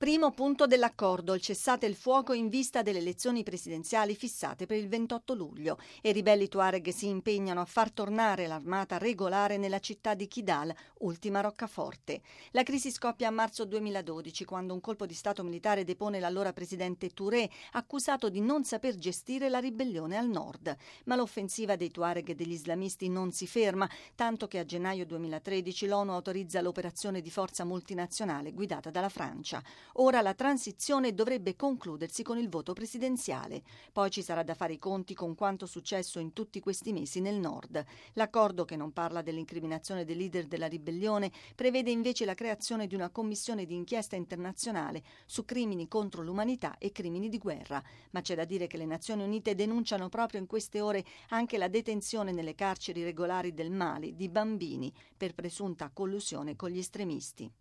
Primo punto dell'accordo, il cessate il fuoco in vista delle elezioni presidenziali fissate per il 28 luglio. E i ribelli Tuareg si impegnano a far tornare l'armata regolare nella città di Kidal, ultima roccaforte. La crisi scoppia a marzo 2012, quando un colpo di stato militare depone l'allora presidente Touré, accusato di non saper gestire la ribellione al nord. Ma l'offensiva dei Tuareg e degli islamisti non si ferma, tanto che a gennaio 2013 l'ONU autorizza l'operazione di forza multinazionale guidata dalla Francia. Ora la transizione dovrebbe concludersi con il voto presidenziale. Poi ci sarà da fare i conti con quanto successo in tutti questi mesi nel nord. L'accordo, che non parla dell'incriminazione dei leader della ribellione, prevede invece la creazione di una commissione di inchiesta internazionale su crimini contro l'umanità e crimini di guerra. Ma c'è da dire che le Nazioni Unite denunciano proprio in queste ore anche la detenzione nelle carceri regolari del Mali di bambini per presunta collusione con gli estremisti.